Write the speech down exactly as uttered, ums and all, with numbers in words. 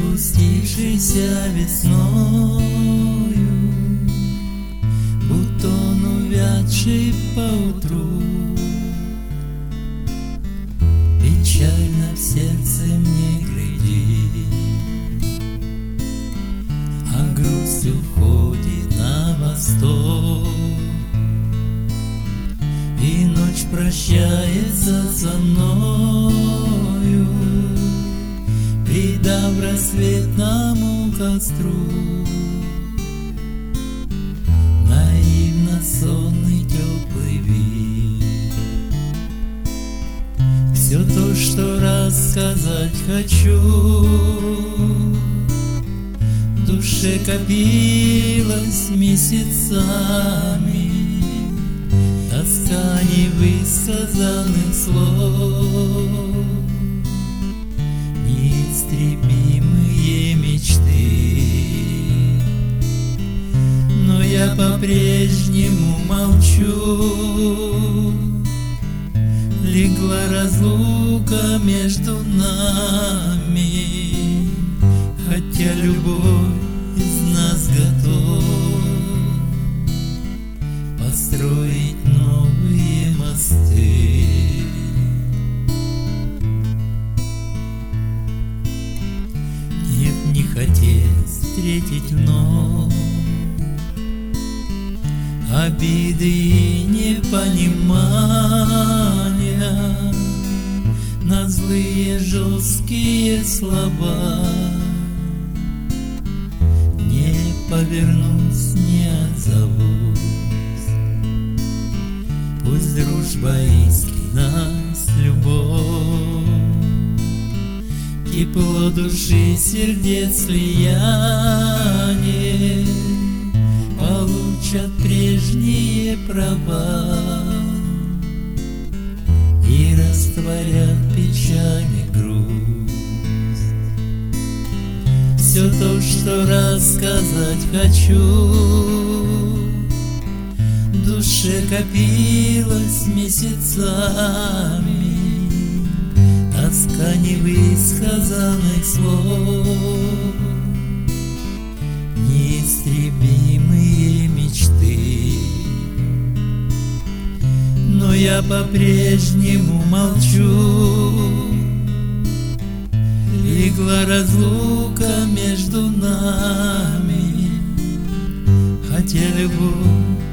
спустившийся весною, бутон увядший поутру. Печально в сердце мне глядит, а грусть уходит на восток, и ночь прощается со мною, придав рассветному костру. Наивно сонный теплый вид, все то, что рассказать хочу, в душе копилось месяцами, тоска невысказанных слов, неистребимые мечты. Но я по-прежнему молчу, легла разлука между нами, хотя любой из нас готов построить новые мосты. Нет, не хотеть встретить вновь обиды и непонимания, на злые жесткие слова не повернусь, не отзовусь. Пусть дружба искренна нас любовь, тепло души сердец слияние получат прежние права и растворят печаль и грусть. Все то, что рассказать хочу, в душе копилось месяцами, тоска невысказанных слов, неистребимые мечты. Но я по-прежнему молчу, легла разлука между нами, хотя любовь